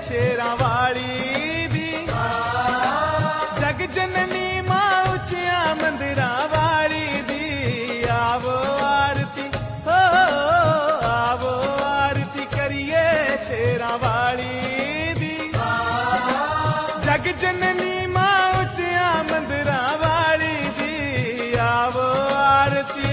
शेरां वाली दी, जग जननी मां उच्चियां मंदिरां वाली दी। आवो आरती हो आवो आरती करिए शेरां वाली दी, जग जननी मां उच्चियां मंदिरां वाली दी। आवो आरती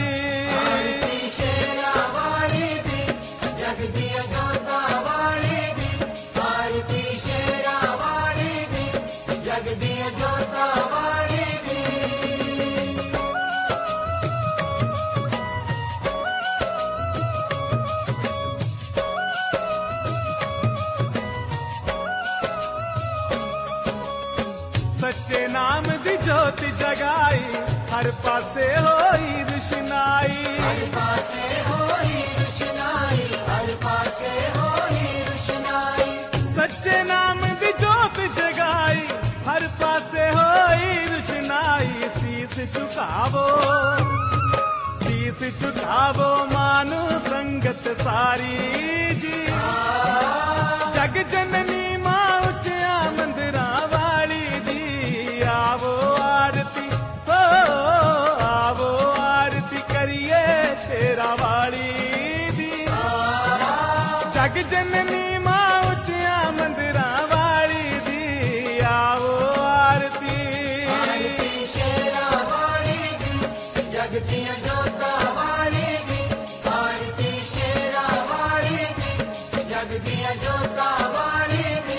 सच्चे नाम दी ज्योति जगाई, हर पासे होई रुशनाई, हर पासे होई रुशनाई, हर पासे होई रुशनाई। सच्चे नाम दी ज्योति जगाई, हर पासे होई रुशनाई। शीस झुकावो मानो संगत सारी जी, जग जननी मां उच्चियां मंदिरां वाली दी। आवो आरती हो आवो आरती करिए शेरां वाली दी, जग जननी मां उच्चियां मंदिरां वाली दी। आवो आरती शेरां वाली दी, जग दियां जोतां वाली दी। आरती शेरां वाली दी, जग दियां जोतां वाली दी।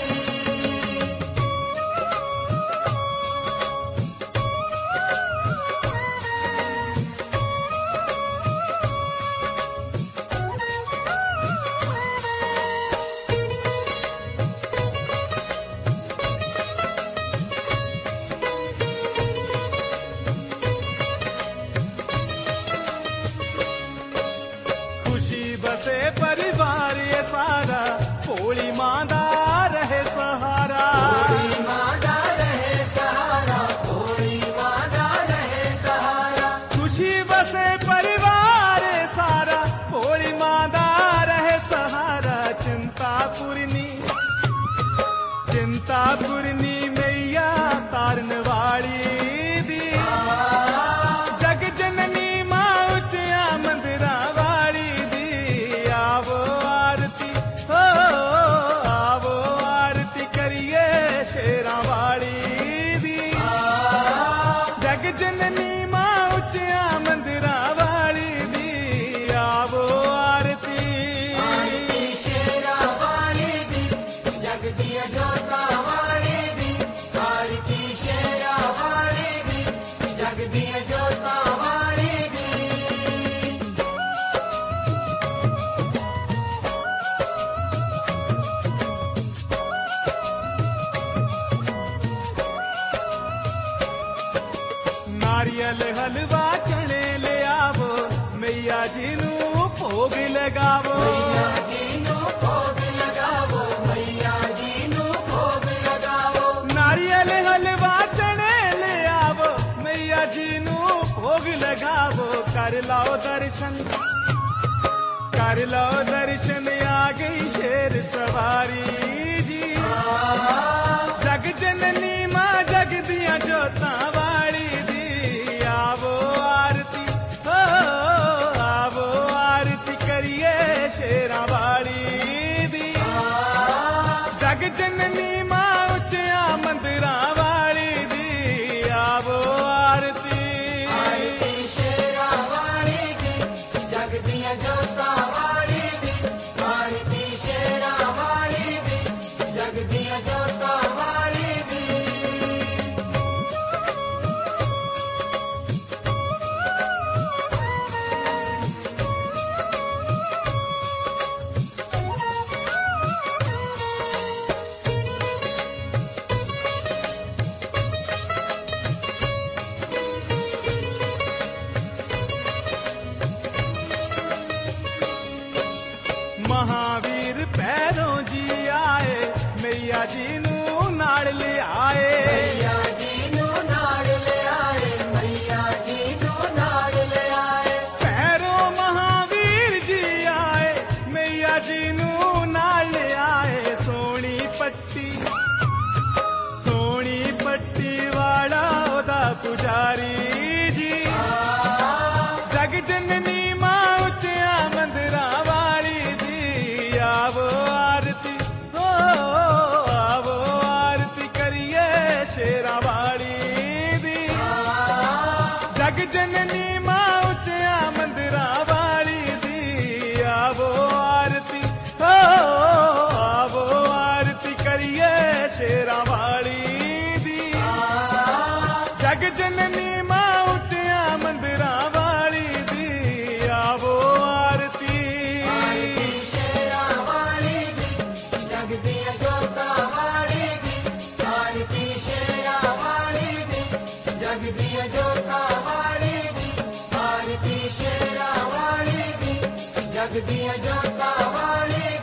बसे परिवार ये सारा, भोली मां दा रहे सहारा, भोली मां दा रहे सहारा, भोली मां दा रहे सहारा। खुशी बसे परिवार ये सारा, भोली मां दा रहे सहारा। चिंता पूर्णी मैया तारन वाली दी, जग जननी मां उच्चियां मंदिरां वाली दी। आवो आरती हो आवो आरती करिए शेरां वाली दी, जग जननी मां उच्चियां मंदिरां वाली दी। आवो आरती शेरां वाली दी, जग दियां जोतां वाली दी। आरती शेरां वाली दी, जग दियां जोतां वाली दी। नारियल हलवा चने ले आवो, मैया जी नू भोग लगावो, मैया जी नू भोग लगावो, मैया जी नू भोग लगावो। नारियल हलवा चने ले आवो, मैया जी नू भोग लगावो। कर लाओ दर्शन आ गई शेर सवारी जी, जग जननी मां जग दियां जोतां वाली दी। आवो आरती हो आवो आरती करिए शेरां वाली दी, जग जननी मां उच्चियां मंदिरां वाली दी। आवो आरती शेरां वाली दी, जग दियां जोतां वाली दी। आरती शेरां वाली दी, जग दियां जोतां वाली दी। ਜਗ ਜਨਨੀ ਮਾਂ ਉੱਚਿਆਂ ਮੰਦਿਰਾਂ ਵਾਲੀ ਦੀ ਆਵੋ ਆਰਤੀ ਹੋ ਆਵੋ ਆਰਤੀ ਕਰੀਏ ਸ਼ੇਰਾਂ ਵਾਲੀ ਦੀ ਜਗ ਜਨਨੀ ਮਾਂ ਉੱਚਿਆਂ ਮੰਦਿਰਾਂ ਵਾਲੀ ਦੀ ਆਵੋ ਆਰਤੀ ਸ਼ੇਰਾਂ ਵਾਲੀ ਦੀ ਜਗ ਦੀਆਂ ਜੋਤਾਂ ਵਾਲੀ ਦੀ ਆਰਤੀ ਸ਼ੇਰਾਂ ਵਾਲੀ ਦੀ ਜਗ ਦੀਆਂ ਜੋਤਾਂ ਵਾਲੀ ਦੀ ਆਰਤੀ ਸ਼ੇਰਾਂ ਵਾਲੀ ਦੀ ਜਗ ਦੀਆਂ ਜੋਤਾਂ ਵਾਲੀ